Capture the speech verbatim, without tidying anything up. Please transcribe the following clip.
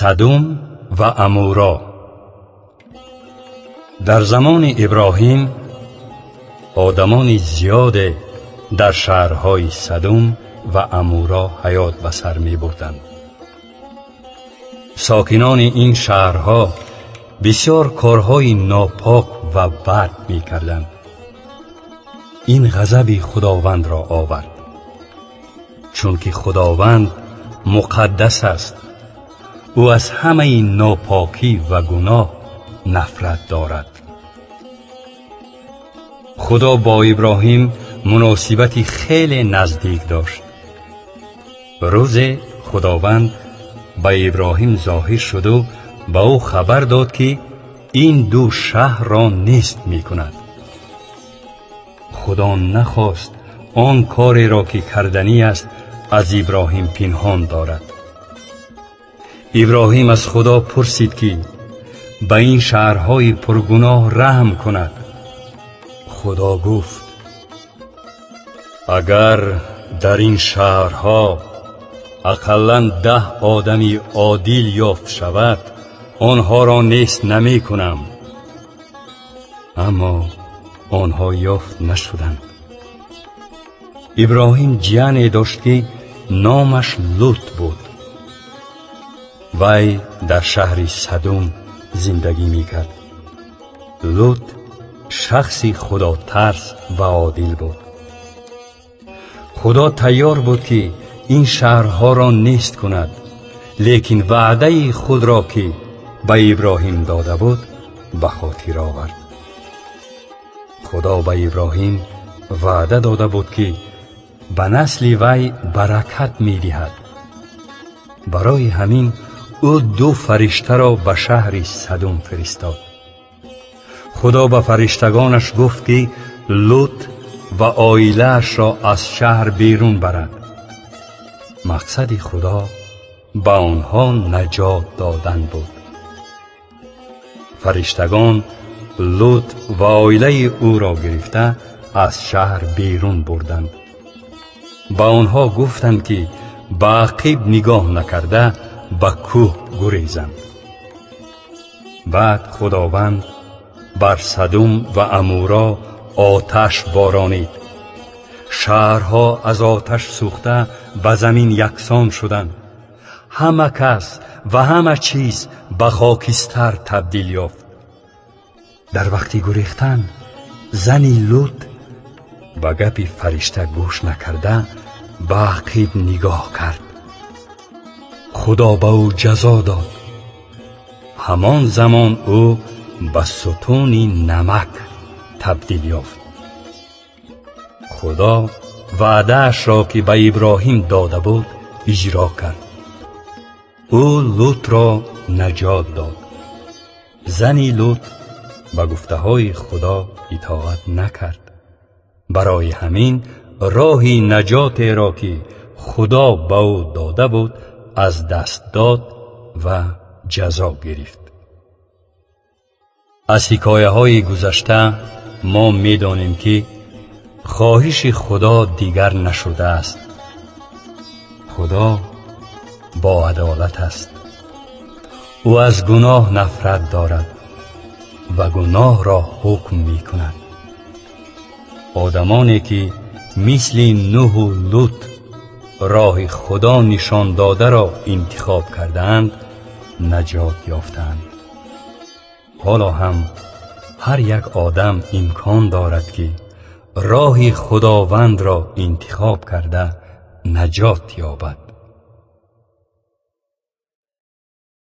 سدوم و عمورا. در زمان ابراهیم آدمان زیاد در شهرهای سدوم و عمورا حیات به سر می بردند. ساکنان این شهرها بسیار کارهای ناپاک و بد می کردند. این غضب خداوند را آورد، چون که خداوند مقدس است. او از همه ناپاکی و گناه نفرت دارد. خدا با ابراهیم مناسبتی خیلی نزدیک داشت. روز خداوند به ابراهیم ظاهر شد و به او خبر داد که این دو شهر را نیست می کند. خدا نخواست آن کاری را که کردنی است از ابراهیم پنهان دارد. ابراهیم از خدا پرسید که به این شهرهای پرگناه رحم کند. خدا گفت اگر در این شهرها اقلاً ده آدمی عادل یافت شود، آنها را نیست نمی کنم. اما آنها یافت نشدند. ابراهیم جانی داشت که نامش لوط بود. وی در شهر سدوم زندگی می کرد. لوط شخصی خدا ترس و عادل بود. خدا تیار بود که این شهرها را نیست کند، لیکن وعده خود را که به ابراهیم داده بود به خاطر آورد. خدا به ابراهیم وعده داده بود که به نسل وی برکت می دهد. برای همین او دو فرشته را به شهر سدوم فرستاد. خدا به فرشتگانش گفت که لوط و عائله‌اش را از شهر بیرون برد. مقصد خدا به آنها نجات دادن بود. فرشتگان لوط و عائله او را گرفته از شهر بیرون بردند. با آنها گفتند که به عقب نگاه نکرده به کوه گریزند. بعد خداوند بر سدوم و عمورا آتش بارانید. شهرها از آتش سوخته به زمین یکسان شدند. همه کس و همه چیز به خاکستر تبدیل یافت. در وقتی گریختن زنی لوط به گپ فرشته گوش نکرده به عقب نگاه کرد. خدا به او جزا داد. همان زمان او به ستون نمک تبدیل یافت. خدا وعده‌اش را که به ابراهیم داده بود اجرا کرد. او لوط را نجات داد. زنی لوط به گفته های خدا اطاعت نکرد. برای همین راه نجات را که خدا به او داده بود از دست داد و جزا گرفت. از حکایه های گذشته ما می دانیم که خواهش خدا دیگر نشده است. خدا با عدالت است. او از گناه نفرت دارد و گناه را حکم می کند. آدمانی که مثل نوح و لوط راه خدا نشان داده را انتخاب کردند نجات یافتند. حالا هم هر یک آدم امکان دارد که راه خداوند را انتخاب کرده نجات یابد.